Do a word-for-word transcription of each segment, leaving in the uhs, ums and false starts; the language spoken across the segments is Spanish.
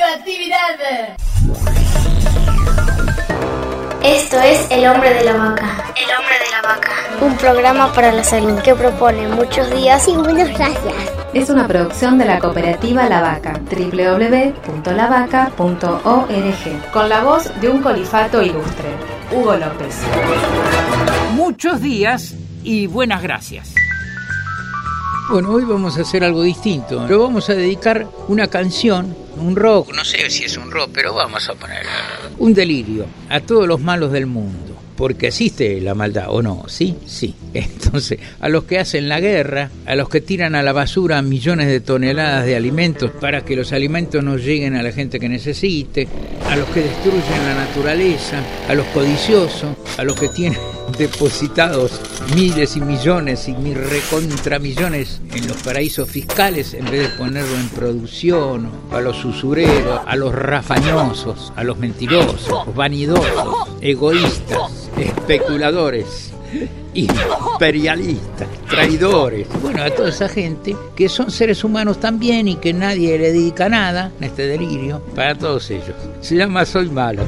actividad. Esto es El Hombre de la Vaca. El Hombre de la Vaca. Un programa para la salud que propone muchos días sin buenas gracias. Es una producción de la cooperativa La Vaca, doble u doble u doble u punto la vaca punto org, con la voz de un colifato ilustre, Hugo López. Muchos días y buenas gracias. Bueno, hoy vamos a hacer algo distinto. Pero vamos a dedicar una canción, un rock, no sé si es un rock, pero vamos a poner un delirio a todos los malos del mundo. Porque existe la maldad, ¿o no? ¿Sí? Sí. Entonces, a los que hacen la guerra, a los que tiran a la basura millones de toneladas de alimentos para que los alimentos no lleguen a la gente que necesite, a los que destruyen la naturaleza, a los codiciosos, a los que tienen depositados miles y millones y mil recontra millones en los paraísos fiscales en vez de ponerlo en producción, a los usureros, a los rafañosos, a los mentirosos, vanidosos, egoístas, especuladores, imperialistas, traidores, bueno, a toda esa gente que son seres humanos también y que nadie le dedica nada en este delirio, para todos ellos. Se llama Soy Malo.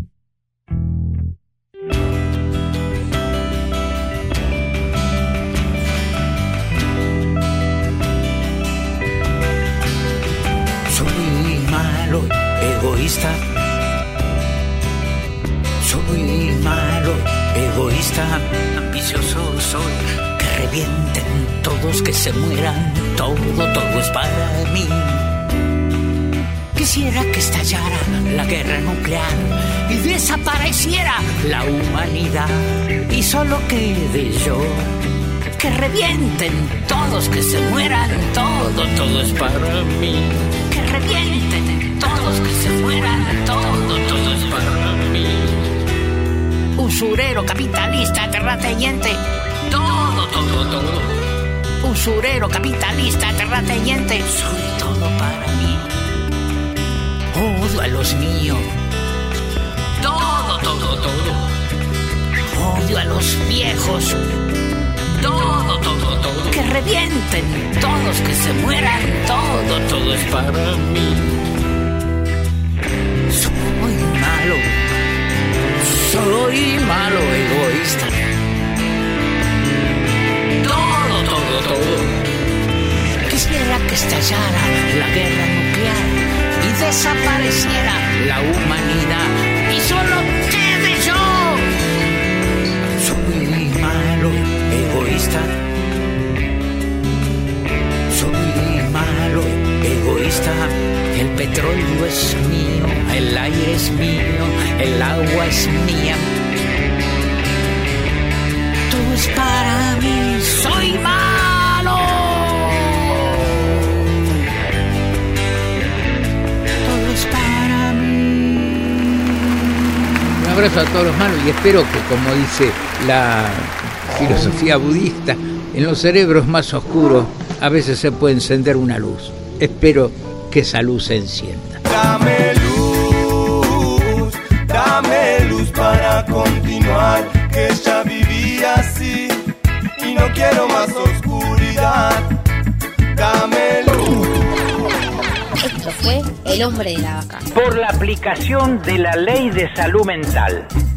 Soy malo, egoísta. Soy malo, egoísta, ambicioso soy. Que revienten todos, que se mueran, todo, todo es para mí. Quisiera que estallara la guerra nuclear y desapareciera la humanidad y solo quede yo. Que revienten todos, que se mueran, todo, todo es para mí. Que revienten todos, que se mueran, todo, todo es para mí. Usurero, capitalista, terrateniente, todo, todo, todo. Usurero, capitalista, terrateniente, soy todo para mí. Odio a los míos, todo, todo, todo. Odio a los viejos, todo, todo, todo. Que revienten todos, que se mueran, todo, todo es para mí. Soy malo. Soy malo, egoísta. Todo, todo, todo. Quisiera que estallara la guerra nuclear y desapareciera la humanidad y solo quede yo. Soy malo, egoísta. Soy malo, egoísta. El petróleo es mío, el aire es mío, el agua es mía. Todo es para mí, soy malo. Todo es para mí. Un abrazo a todos los malos y espero que, como dice la filosofía budista, en los cerebros más oscuros a veces se puede encender una luz. Espero que esa luz se encienda. Dame luz, dame luz para continuar, que ya viví así y no quiero más oscuridad. Dame luz. Esto fue El Hombre de la Vaca. Por la aplicación de la Ley de Salud Mental.